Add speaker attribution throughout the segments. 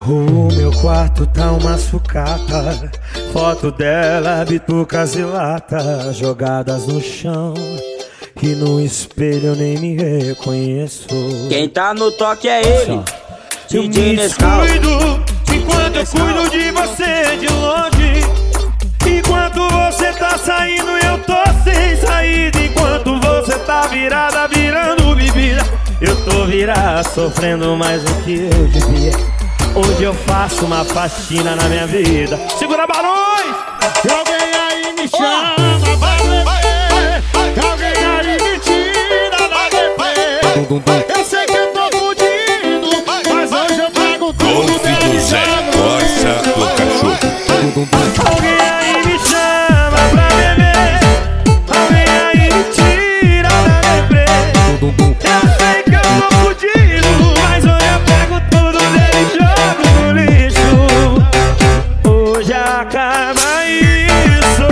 Speaker 1: O meu quarto tá uma sucata, foto dela, bitucas e lata jogadas no chão, e no espelho eu nem me reconheço.
Speaker 2: Quem tá no toque é ele,
Speaker 1: eu
Speaker 2: DJ
Speaker 1: me
Speaker 2: Nescau.
Speaker 1: descuido enquanto eu cuido de você de longe. Enquanto você tá saindo eu tô sem saída. Enquanto você tá virada, virando bebida, eu tô virado, sofrendo mais do que eu devia. Hoje eu faço uma faxina na minha vida. Segura balões!
Speaker 3: Que alguém aí me chama pra beber, que alguém aí me tira da bebê. Eu sei que eu tô fudido, mas hoje eu pago tudo.
Speaker 4: Golfe do Zé, Corsa do Cachorro.
Speaker 1: Alguém aí me chama pra beber, alguém aí me tira da deprê. Eu sei que eu tô fudido, mas hoje eu pego tudo dele e jogo no lixo. Hoje acaba isso.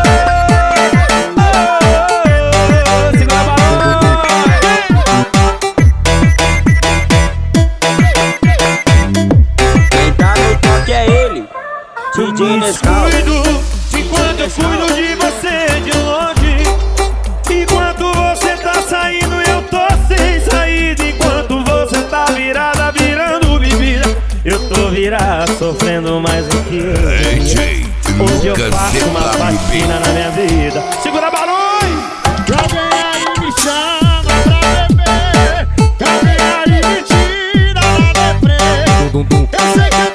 Speaker 1: Segura a balão.
Speaker 2: Quem tá no toque é ele, DJ Nescau.
Speaker 1: Enquanto eu cuido de você de longe. Enquanto você tá saindo eu tô sem saída. Enquanto você tá virada, virando bebida, eu tô virado, sofrendo mais do que eu.
Speaker 4: DJ
Speaker 1: Hoje eu
Speaker 4: Lucas
Speaker 1: faço uma faxina na minha vida. Segura balões!
Speaker 3: Que alguém aí me chama pra beber, que alguém aí me tira da deprê. Eu sei que eu